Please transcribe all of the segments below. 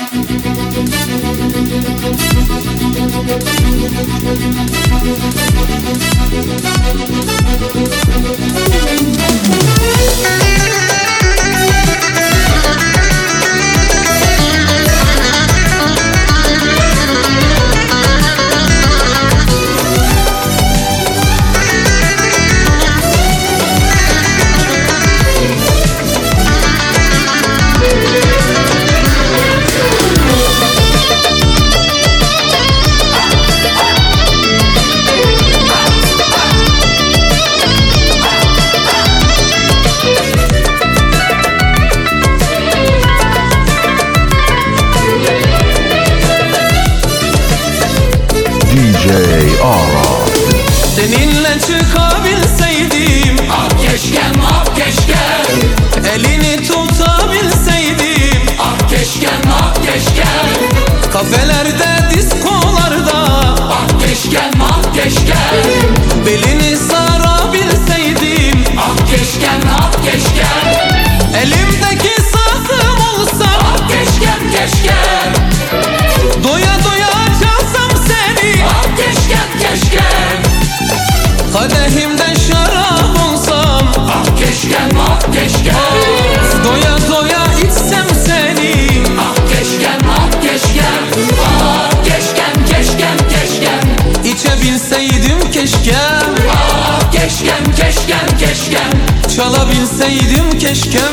Seninle çıkabilseydim, ah keşkem, ah keşkem. elini tutabilseydim, Ah keşkem, ah keşkem. kafelerde, diskolarda, Ah keşkem, ah keşkem. belini sarabilseydim, Ah keşkem, ah keşkem. elimdeki sazım olsa, Ah keşkem, keşkem. doya doya çalsam seni, Ah keşkem, keşkem. kadehimden şarap olsam, Ah keşkem, ah keşkem. doya doya içsem seni, Ah keşkem, ah keşkem. Ah keşkem, keşkem, keşkem. içebilseydim keşkem, Ah keşkem, keşkem, keşkem. çalabilseydim keşkem.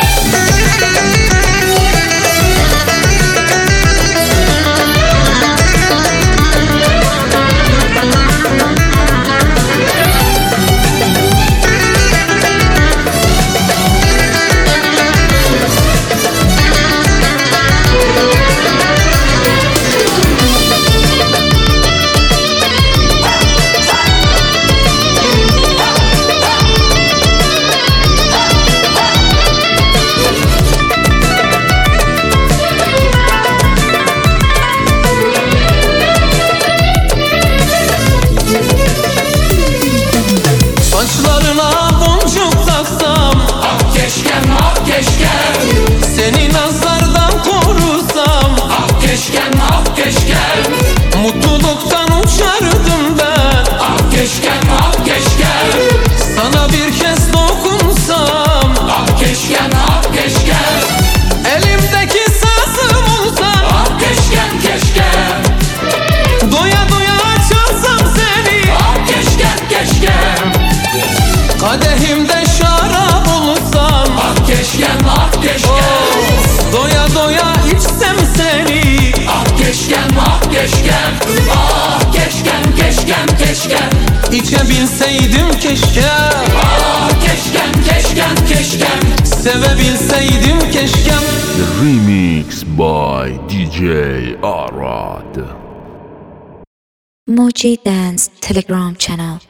Saçlarına boncuk taksam, Ah keşkem, ah keşkem. seni nazardan korusam, Ah keşkem, ah keşkem. mutluluktan uçardım ben. Ah keşkem, ah keşkem. Sana bir kez dokunsam, Ah keşkem, ah keşkem. elimdeki sazım olsam, Ah keşkem, keşkem. doya doya çalsam seni, Ah keşkem, keşkem. kadehimde şarap olsam, Ah keşkem, ah keşkem. doya doya içsem seni, Ah keşkem, ah keşkem. Ah keşkem, keşkem, keşkem. içebilseydim keşkem, Ah keşkem, keşkem, keşkem. sevebilseydim keşkem. The remix by DJ Arad. Moji Dance Telegram channel.